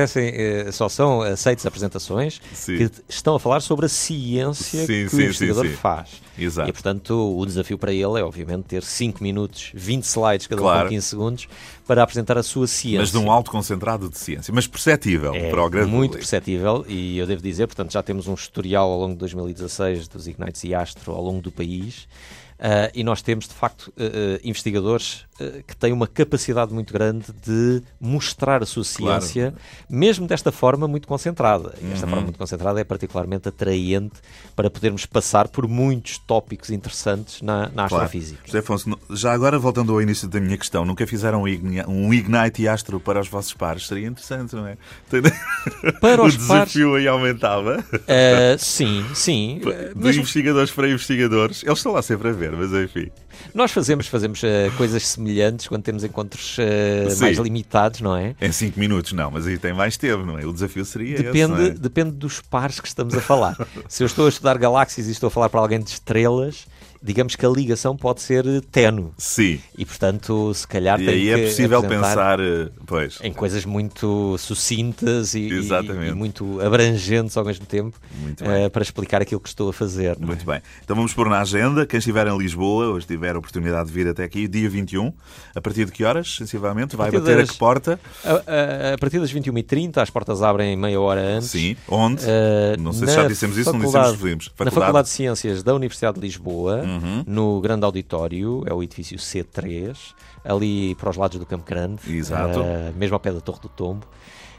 são aceitas apresentações que estão a falar sobre a ciência que o investigador faz. Exato. E, portanto, o desafio para ele é, obviamente, ter 5 minutos, 20 slides, cada um com 15 segundos, para apresentar a sua ciência. Mas de um alto concentrado de ciência. Mas perceptível para o grande muito público. perceptível, e eu devo dizer, portanto, já temos um historial ao longo de 2016 dos Ignites e Astro ao longo do país. E nós temos, de facto, investigadores que têm uma capacidade muito grande de mostrar a sua ciência, mesmo desta forma muito concentrada. E esta forma muito concentrada é particularmente atraente para podermos passar por muitos tópicos interessantes na astrofísica. José Afonso, já agora voltando ao início da minha questão, nunca fizeram um Ignite e Astro para os vossos pares? Seria interessante, não é? Para os o desafio aí aumentava? Sim. De investigadores para investigadores. Eles estão lá sempre a ver, mas enfim. Nós fazemos coisas semelhantes quando temos encontros mais limitados, não é? Em 5 minutos não, mas aí tem mais tempo, não é? O desafio seria esse, não é? Depende dos pares que estamos a falar. Se eu estou a estudar galáxias e estou a falar para alguém de estrelas, digamos que a ligação pode ser ténue. Sim. E, portanto, se calhar tem que é possível pensar em coisas muito sucintas e muito abrangentes ao mesmo tempo para explicar aquilo que estou a fazer. Muito bem. Então vamos pôr na agenda. Quem estiver em Lisboa, hoje tiver a oportunidade de vir até aqui, dia 21, a partir de que horas, sensivelmente? Vai bater a que porta? A partir das 21h30, as portas abrem meia hora antes. Sim. Onde? Não sei se já dissemos isso, não dissemos. Na Faculdade de Ciências da Universidade de Lisboa, no grande auditório, é o edifício C3, ali para os lados do Campo Grande, mesmo ao pé da Torre do Tombo.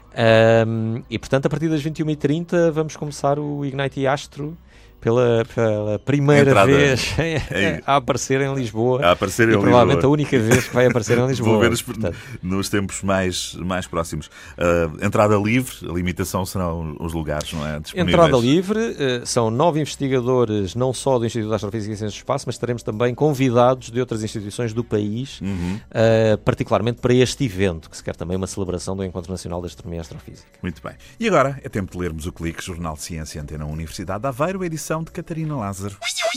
E, portanto, a partir das 21h30 vamos começar o Ignite e Astro pela primeira vez a aparecer em Lisboa. Provavelmente a única vez que vai aparecer em Lisboa. Vou ver nos tempos mais próximos. Entrada livre, a limitação serão os lugares, não é? Disponíveis. Entrada livre, são 9 investigadores, não só do Instituto de Astrofísica e Ciências do Espaço, mas teremos também convidados de outras instituições do país, particularmente para este evento, que se quer também uma celebração do Encontro Nacional de Astronomia e Astrofísica. Muito bem. E agora é tempo de lermos o Clique, Jornal de Ciência Antena Universidade de Aveiro, edição de Catarina Lázaro.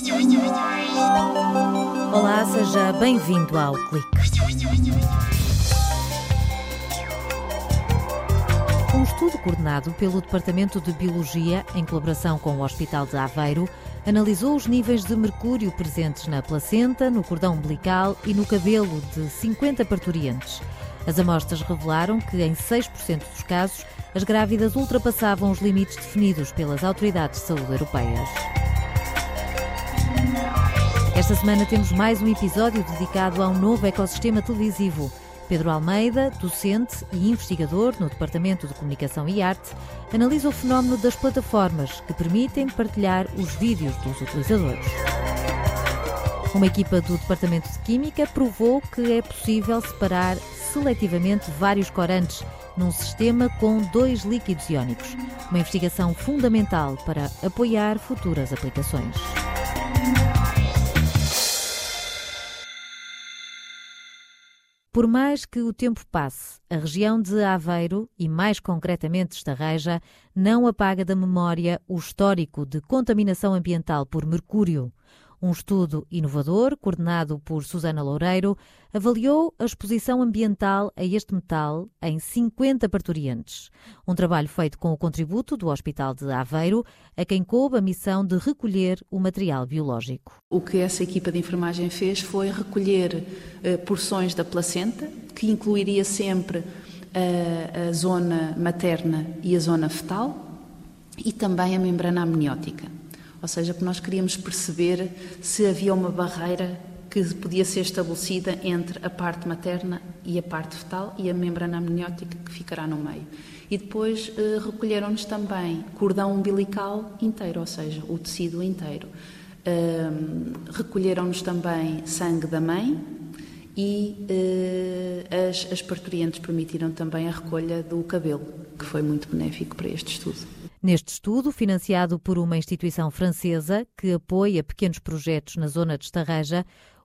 Olá, seja bem-vindo ao Clique. Um estudo coordenado pelo Departamento de Biologia, em colaboração com o Hospital de Aveiro, analisou os níveis de mercúrio presentes na placenta, no cordão umbilical e no cabelo de 50 parturientes. As amostras revelaram que, em 6% dos casos, as grávidas ultrapassavam os limites definidos pelas autoridades de saúde europeias. Esta semana temos mais um episódio dedicado a um novo ecossistema televisivo. Pedro Almeida, docente e investigador no Departamento de Comunicação e Arte, analisa o fenómeno das plataformas que permitem partilhar os vídeos dos utilizadores. Uma equipa do Departamento de Química provou que é possível separar seletivamente vários corantes num sistema com 2 líquidos iónicos. Uma investigação fundamental para apoiar futuras aplicações. Por mais que o tempo passe, a região de Aveiro, e mais concretamente Estarreja, não apaga da memória o histórico de contaminação ambiental por mercúrio. Um estudo inovador, coordenado por Susana Loureiro, avaliou a exposição ambiental a este metal em 50 parturientes. Um trabalho feito com o contributo do Hospital de Aveiro, a quem coube a missão de recolher o material biológico. O que essa equipa de enfermagem fez foi recolher porções da placenta, que incluiria sempre a zona materna e a zona fetal, e também a membrana amniótica. Ou seja, que nós queríamos perceber se havia uma barreira que podia ser estabelecida entre a parte materna e a parte fetal e a membrana amniótica que ficará no meio. E depois recolheram-nos também cordão umbilical inteiro, ou seja, o tecido inteiro. Recolheram-nos também sangue da mãe e as parturientes permitiram também a recolha do cabelo, que foi muito benéfico para este estudo. Neste estudo, financiado por uma instituição francesa que apoia pequenos projetos na zona de Estarreja,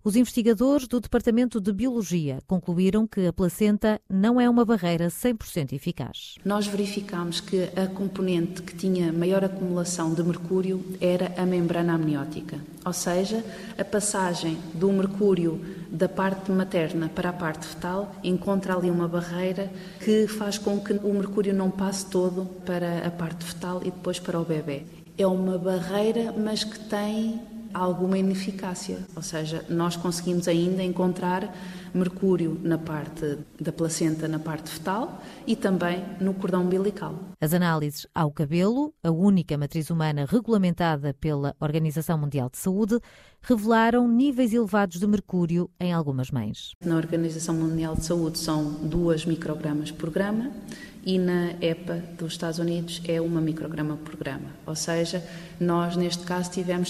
Os investigadores do Departamento de Biologia concluíram que a placenta não é uma barreira 100% eficaz. Nós verificámos que a componente que tinha maior acumulação de mercúrio era a membrana amniótica, ou seja, a passagem do mercúrio da parte materna para a parte fetal encontra ali uma barreira que faz com que o mercúrio não passe todo para a parte fetal e depois para o bebê. É uma barreira, mas que tem alguma ineficácia, ou seja, nós conseguimos ainda encontrar mercúrio na parte da placenta, na parte fetal e também no cordão umbilical. As análises ao cabelo, a única matriz humana regulamentada pela Organização Mundial de Saúde, revelaram níveis elevados de mercúrio em algumas mães. Na Organização Mundial de Saúde são 2 microgramas por grama e na EPA dos Estados Unidos é 1 micrograma por grama. Ou seja, nós neste caso tivemos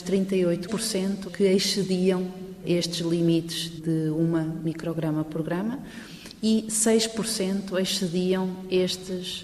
38% que excediam estes limites de 1 micrograma por grama e 6% excediam estes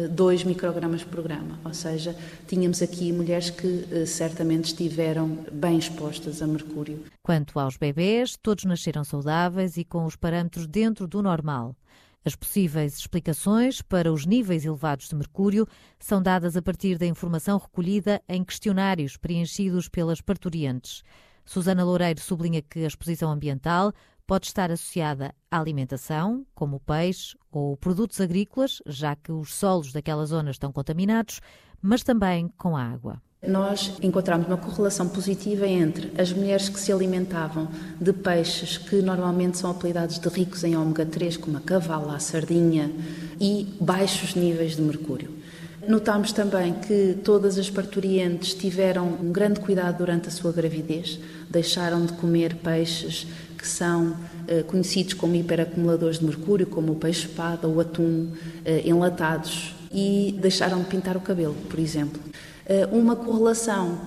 2 microgramas por grama. Ou seja, tínhamos aqui mulheres que certamente estiveram bem expostas a mercúrio. Quanto aos bebés, todos nasceram saudáveis e com os parâmetros dentro do normal. As possíveis explicações para os níveis elevados de mercúrio são dadas a partir da informação recolhida em questionários preenchidos pelas parturientes. Susana Loureiro sublinha que a exposição ambiental pode estar associada à alimentação, como o peixe ou produtos agrícolas, já que os solos daquela zona estão contaminados, mas também com a água. Nós encontramos uma correlação positiva entre as mulheres que se alimentavam de peixes que normalmente são apelidados de ricos em ômega 3, como a cavala, a sardinha, e baixos níveis de mercúrio. Notámos também que todas as parturientes tiveram um grande cuidado durante a sua gravidez, deixaram de comer peixes que são conhecidos como hiperacumuladores de mercúrio, como o peixe-espada, o atum, enlatados, e deixaram de pintar o cabelo, por exemplo. Uma correlação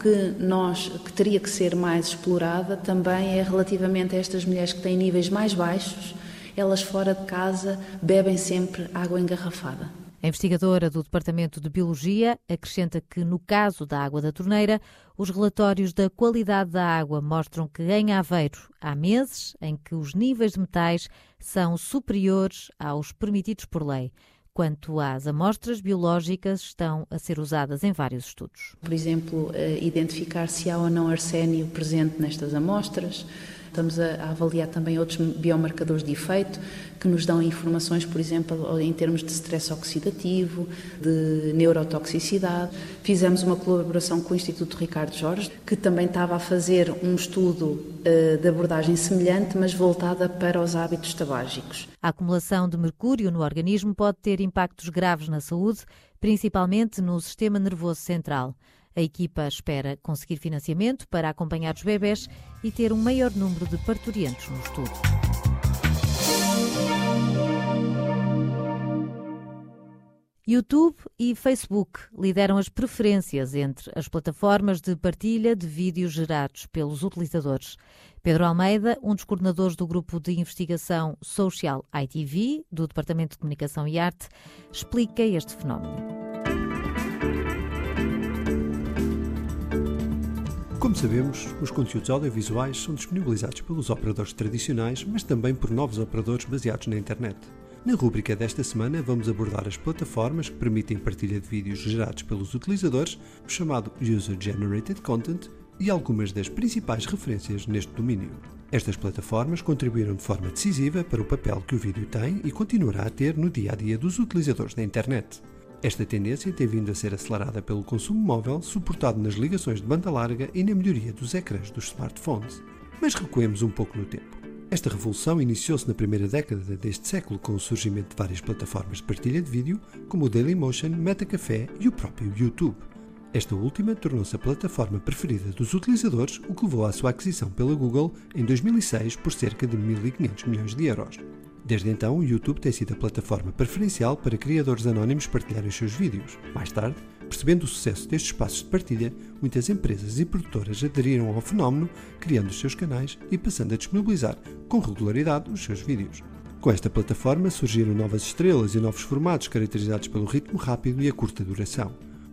que teria que ser mais explorada também é relativamente a estas mulheres que têm níveis mais baixos, elas fora de casa bebem sempre água engarrafada. A investigadora do Departamento de Biologia acrescenta que, no caso da água da torneira, os relatórios da qualidade da água mostram que em Aveiro há meses em que os níveis de metais são superiores aos permitidos por lei. Quanto às amostras biológicas, estão a ser usadas em vários estudos. Por exemplo, identificar se há ou não arsénio presente nestas amostras. Estamos a avaliar também outros biomarcadores de efeito que nos dão informações, por exemplo, em termos de stress oxidativo, de neurotoxicidade. Fizemos uma colaboração com o Instituto Ricardo Jorge, que também estava a fazer um estudo de abordagem semelhante, mas voltada para os hábitos tabágicos. A acumulação de mercúrio no organismo pode ter impactos graves na saúde, principalmente no sistema nervoso central. A equipa espera conseguir financiamento para acompanhar os bebés e ter um maior número de parturientes no estudo. YouTube e Facebook lideram as preferências entre as plataformas de partilha de vídeos gerados pelos utilizadores. Pedro Almeida, um dos coordenadores do grupo de investigação Social ITV, do Departamento de Comunicação e Arte, explica este fenómeno. Como sabemos, os conteúdos audiovisuais são disponibilizados pelos operadores tradicionais, mas também por novos operadores baseados na internet. Na rúbrica desta semana vamos abordar as plataformas que permitem a partilha de vídeos gerados pelos utilizadores, o chamado User Generated Content, e algumas das principais referências neste domínio. Estas plataformas contribuíram de forma decisiva para o papel que o vídeo tem e continuará a ter no dia-a-dia dos utilizadores da internet. Esta tendência tem vindo a ser acelerada pelo consumo móvel, suportado nas ligações de banda larga e na melhoria dos ecrãs dos smartphones. Mas recuemos um pouco no tempo. Esta revolução iniciou-se na primeira década deste século com o surgimento de várias plataformas de partilha de vídeo, como o Dailymotion, Metacafé e o próprio YouTube. Esta última tornou-se a plataforma preferida dos utilizadores, o que levou à sua aquisição pela Google em 2006 por cerca de 1.500 milhões de euros. Desde então, o YouTube tem sido a plataforma preferencial para criadores anónimos partilharem os seus vídeos. Mais tarde, percebendo o sucesso destes espaços de partilha, muitas empresas e produtoras aderiram ao fenómeno, criando os seus canais e passando a disponibilizar com regularidade os seus vídeos. Com esta plataforma surgiram novas estrelas e novos formatos caracterizados pelo ritmo rápido e a curta duração.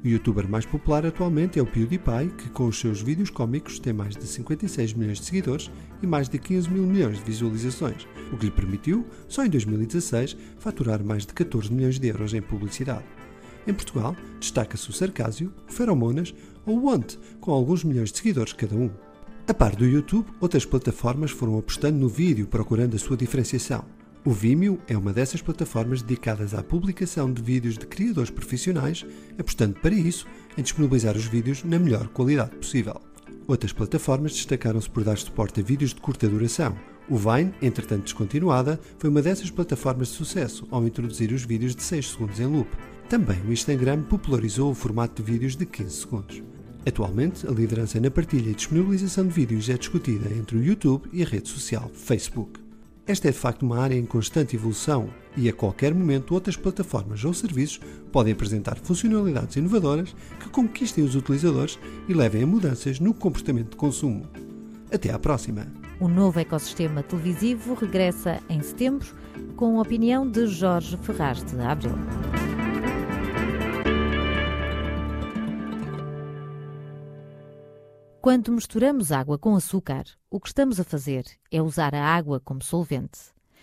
O youtuber mais popular atualmente é o PewDiePie, que com os seus vídeos cómicos tem mais de 56 milhões de seguidores e mais de 15 mil milhões de visualizações, o que lhe permitiu, só em 2016, faturar mais de 14 milhões de euros em publicidade. Em Portugal, destaca-se o Sarcásio, o Feromonas ou o Want, com alguns milhões de seguidores cada um. A par do YouTube, outras plataformas foram apostando no vídeo procurando a sua diferenciação. O Vimeo é uma dessas plataformas dedicadas à publicação de vídeos de criadores profissionais, apostando para isso em disponibilizar os vídeos na melhor qualidade possível. Outras plataformas destacaram-se por dar suporte a vídeos de curta duração. O Vine, entretanto descontinuada, foi uma dessas plataformas de sucesso ao introduzir os vídeos de 6 segundos em loop. Também o Instagram popularizou o formato de vídeos de 15 segundos. Atualmente, a liderança na partilha e disponibilização de vídeos é discutida entre o YouTube e a rede social Facebook. Esta é de facto uma área em constante evolução e a qualquer momento outras plataformas ou serviços podem apresentar funcionalidades inovadoras que conquistem os utilizadores e levem a mudanças no comportamento de consumo. Até à próxima! O novo ecossistema televisivo regressa em setembro com a opinião de Jorge Ferraz de Abreu. Quando misturamos água com açúcar, o que estamos a fazer é usar a água como solvente.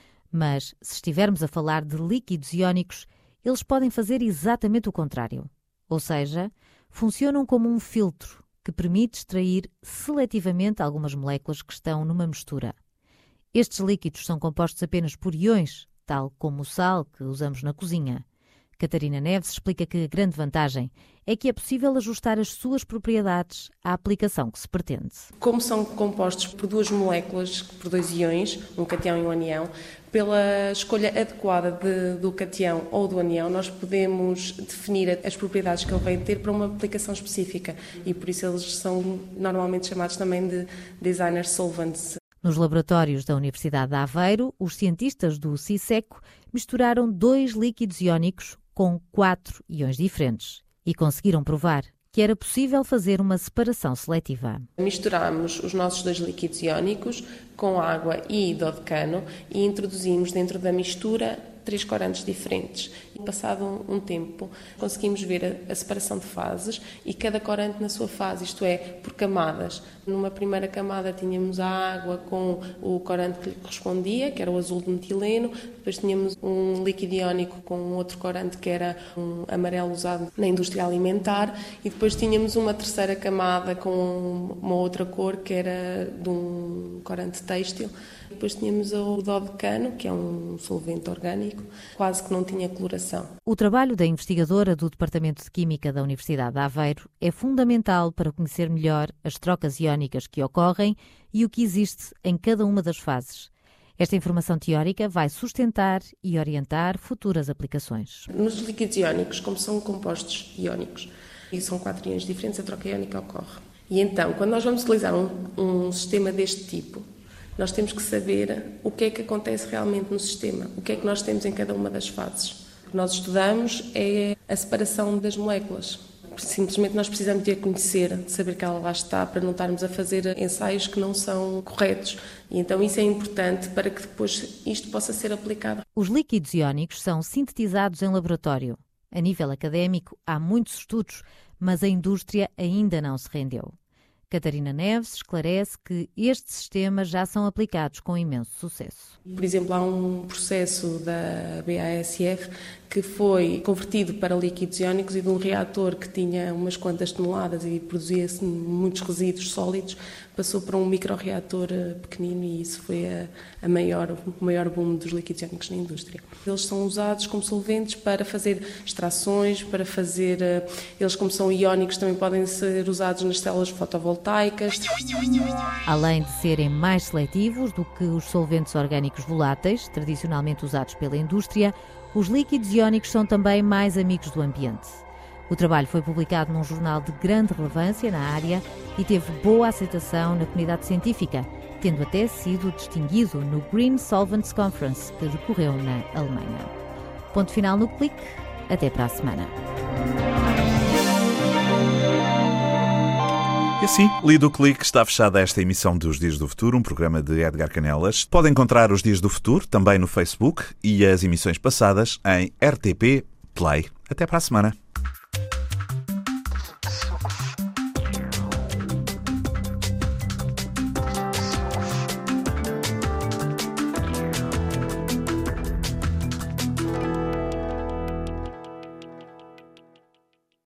Mas, se estivermos a falar de líquidos iónicos, eles podem fazer exatamente o contrário. Ou seja, funcionam como um filtro que permite extrair seletivamente algumas moléculas que estão numa mistura. Estes líquidos são compostos apenas por íons, tal como o sal que usamos na cozinha. Catarina Neves explica que a grande vantagem é que é possível ajustar as suas propriedades à aplicação que se pretende. Como são compostos por duas moléculas, por dois íons, um catião e um anião, pela escolha adequada do catião ou do anião, nós podemos definir as propriedades que ele vai ter para uma aplicação específica e por isso eles são normalmente chamados também de designer solvents. Nos laboratórios da Universidade de Aveiro, os cientistas do CISECO misturaram 2 líquidos iónicos com 4 íons diferentes e conseguiram provar que era possível fazer uma separação seletiva. Misturamos os nossos 2 líquidos iónicos com água e dodecano e introduzimos dentro da mistura 3 corantes diferentes. E passado um tempo, conseguimos ver a separação de fases e cada corante na sua fase, isto é, por camadas. Numa primeira camada tínhamos a água com o corante que lhe correspondia, que era o azul de metileno, depois tínhamos um líquido iónico com outro corante que era um amarelo usado na indústria alimentar e depois tínhamos uma terceira camada com uma outra cor que era de um corante têxtil. Depois tínhamos o dodecano, que é um solvente orgânico, quase que não tinha coloração. O trabalho da investigadora do Departamento de Química da Universidade de Aveiro é fundamental para conhecer melhor as trocas iónicas que ocorrem e o que existe em cada uma das fases. Esta informação teórica vai sustentar e orientar futuras aplicações. Nos líquidos iónicos, como são compostos iónicos, e são 4 íons diferentes, a troca iónica ocorre. E então, quando nós vamos utilizar um sistema deste tipo, nós temos que saber o que é que acontece realmente no sistema, o que é que nós temos em cada uma das fases. O que nós estudamos é a separação das moléculas. Simplesmente nós precisamos de a conhecer, de saber que ela lá está, para não estarmos a fazer ensaios que não são corretos. E então isso é importante para que depois isto possa ser aplicado. Os líquidos iónicos são sintetizados em laboratório. A nível académico há muitos estudos, mas a indústria ainda não se rendeu. Catarina Neves esclarece que estes sistemas já são aplicados com imenso sucesso. Por exemplo, há um processo da BASF que foi convertido para líquidos iónicos e de um reator que tinha umas quantas toneladas e produzia-se muitos resíduos sólidos, passou para um microreator pequenino e isso foi o maior boom dos líquidos iónicos na indústria. Eles são usados como solventes para fazer extrações, eles como são iónicos também podem ser usados nas células fotovoltaicas. Além de serem mais seletivos do que os solventes orgânicos voláteis, tradicionalmente usados pela indústria, os líquidos iónicos são também mais amigos do ambiente. O trabalho foi publicado num jornal de grande relevância na área e teve boa aceitação na comunidade científica, tendo até sido distinguido no Green Solvents Conference, que decorreu na Alemanha. Ponto final no Clique. Até para a semana. E assim, lido o Clique, está fechada esta emissão dos Dias do Futuro, um programa de Edgar Canelas. Pode encontrar os Dias do Futuro também no Facebook e as emissões passadas em RTP Play. Até para a semana.